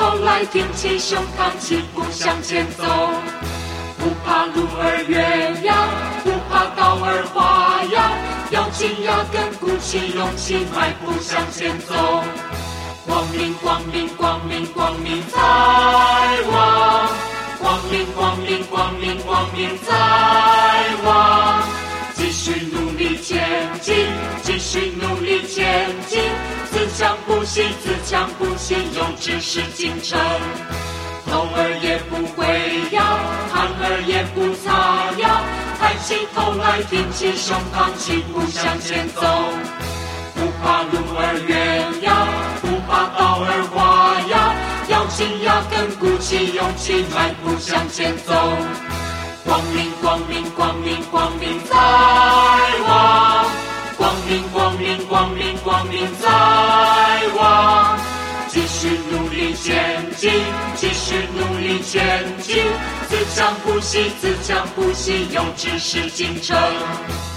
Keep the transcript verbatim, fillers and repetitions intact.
头来，挺起胸膛，齐步向前走。不怕路儿远呀，不怕道儿滑呀，咬紧牙根，鼓起勇气，迈步向前走。光明，光明，光明，光明在望。光明，光明，光明，光明在望。继续努力前进，继续努力前进，自强不息，自强不息，有志是进程。头儿也不会摇，汗儿也不擦呀，抬起头来，挺起胸膛，齐步向前走。不怕路儿远呀，不怕道儿滑呀，咬紧牙根，鼓起勇气，迈步向前走。光明，光明，光明，光明在望。光明，光明，光明，光明在望。继续努力前进，继续努力前进，自强不息，自强不息，有志是进程。